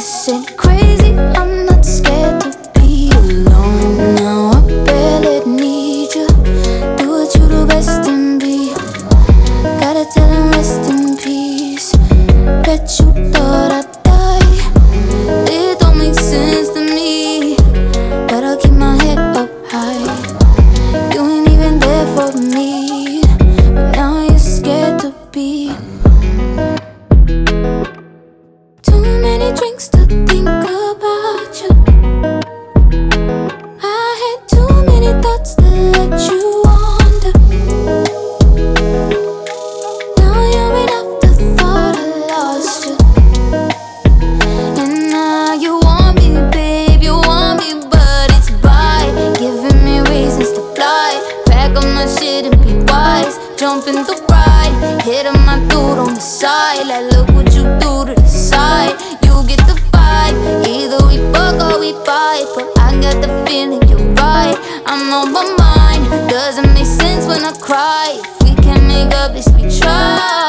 Isn't crazy, I'm not scared to be alone. Now I barely need you. Do what you do best and be. Gotta tell him rest in peace. Bet you thought I'd die. It don't make sense to me, but I'll keep my head up high. You ain't even there for me, but now you're scared to be. Too many drinks to think about you. I had too many thoughts to let you wander. Now you're an afterthought, I lost you. And now you want me, babe, you want me, but it's by giving me reasons to fly. Pack up my shit and be wise. Jump in the ride, hit on my dude on the side. Like, look what you do to the side. You get the vibe, either we fuck or we fight. But I got the feeling you're right. I'm on my mind, doesn't make sense when I cry. If we can't make up, at least we try.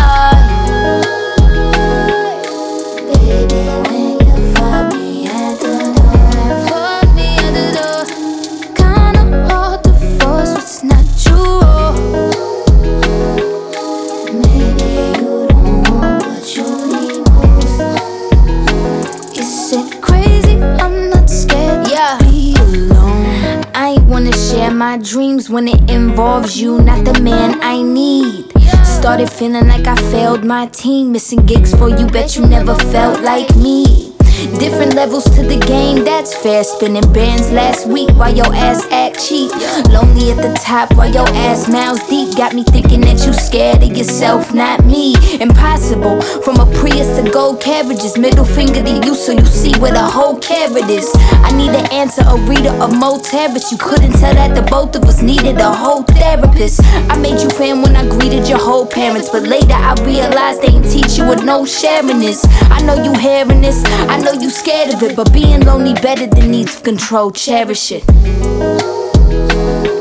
Baby, when you find me at the door, find me at the door. Kinda hard to force what's not true. Maybe you don't want what you need most. Is it crazy? I'm not scared to be alone. I ain't wanna share my dreams when it involves you, not the man I need. Started feeling like I failed my team, missing gigs for you, bet you never felt like me. Different levels to the game, that's fair. Spinning bands last week while your ass act cheap. Lonely at the top while your ass miles deep. Got me thinking that you scared of yourself, not me. Impossible, from a Prius to gold carriages. Middle finger to you so you see where the whole carrot is. I need an answer, a reader of Mo Terrace. You couldn't tell that the both of us needed a whole therapist. I made you fan when I greeted your whole parents, but later I realized they ain't teach you what no sharing is. I know you hearing this, I know you scared of it, but being lonely better than needs of control. Cherish it.